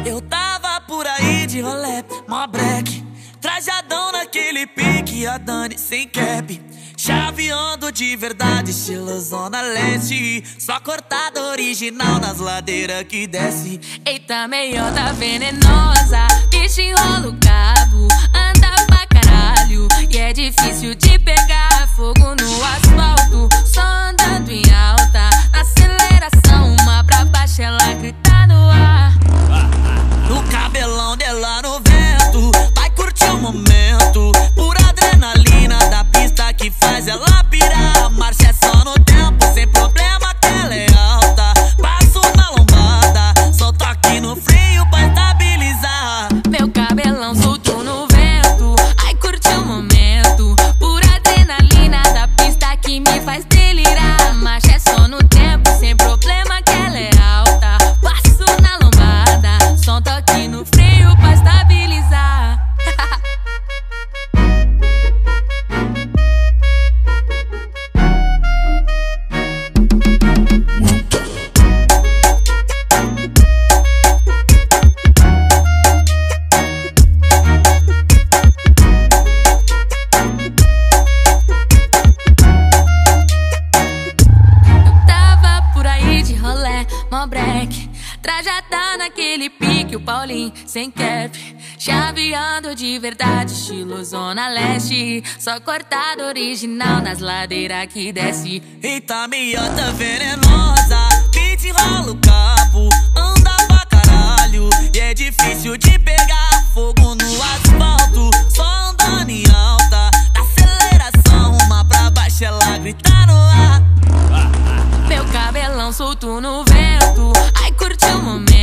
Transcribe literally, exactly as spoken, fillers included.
Eu tava por aí de rolê, mó break, trajadão naquele pique, a Dani sem cap, chaveando de verdade, estilo Zona Leste, só cortada original nas ladeiras que desce. Eita, meiota venenosa, bicho enrola o cabo, anda pra caralho e é difícil de pegar fogo no asfalto, só andando em alta, na aceleração, uma pra baixo ela grita no ar. No cabelão dela no vento, vai curtir o momento, pura adrenalina da pista que faz ela pirar. A marcha é só no tempo, sem problema que ela é alta. Passo na lombada, só toque no freio pra estabilizar. Meu cabelão solto no vento, ai curte o momento, pura adrenalina da pista que me faz delirar. A marcha é só no tempo, sem problema que ela é alta. Passo na lombada, só toque no freio pra estabilizar. Mó break, trajada naquele pique, o Paulinho sem cap, chaveando de verdade, estilo Zona Leste, só cortada original nas ladeiras que desce. Eita, meiota venenosa, beat enrola o cabo, anda pra caralho e é difícil de pegar fogo no asfalto, só andando em alta, na aceleração, uma pra baixo ela grita no ar. Meu cabelão solto no vento, ai curte o momento,